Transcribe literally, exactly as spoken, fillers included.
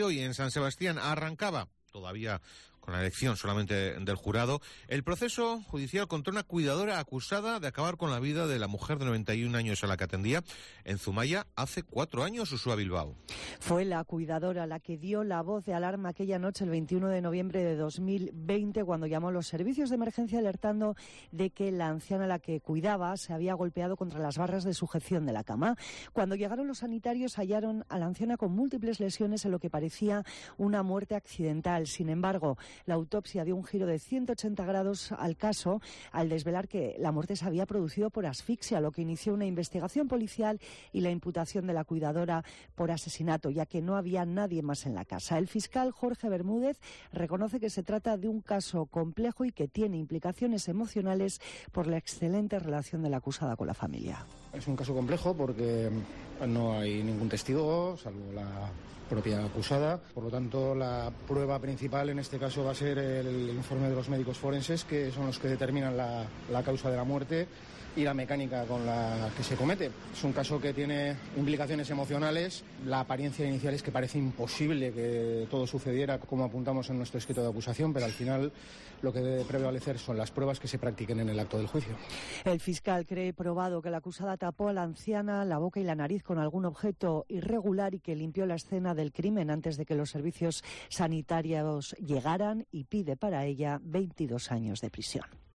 Hoy en San Sebastián arrancaba, todavía con la elección solamente del jurado, el proceso judicial contra una cuidadora acusada de acabar con la vida de la mujer de noventa y un años a la que atendía en Zumaya hace cuatro años, Uxua Bilbao. Fue la cuidadora la que dio la voz de alarma aquella noche, el veintiuno de noviembre de dos mil veinte, cuando llamó a los servicios de emergencia alertando de que la anciana a la que cuidaba se había golpeado contra las barras de sujeción de la cama. Cuando llegaron los sanitarios hallaron a la anciana con múltiples lesiones en lo que parecía una muerte accidental. Sin embargo, la autopsia dio un giro de ciento ochenta grados al caso al desvelar que la muerte se había producido por asfixia, lo que inició una investigación policial y la imputación de la cuidadora por asesinato, ya que no había nadie más en la casa. El fiscal Jorge Bermúdez reconoce que se trata de un caso complejo y que tiene implicaciones emocionales por la excelente relación de la acusada con la familia. Es un caso complejo porque no hay ningún testigo, salvo la propia acusada. Por lo tanto, la prueba principal en este caso va a ser el informe de los médicos forenses, que son los que determinan la, la causa de la muerte y la mecánica con la que se comete. Es un caso que tiene implicaciones emocionales. La apariencia inicial es que parece imposible que todo sucediera como apuntamos en nuestro escrito de acusación, pero al final lo que debe prevalecer son las pruebas que se practiquen en el acto del juicio. El fiscal cree probado que la acusada tapó a la anciana la boca y la nariz con algún objeto irregular y que limpió la escena del crimen antes de que los servicios sanitarios llegaran, y pide para ella veintidós años de prisión.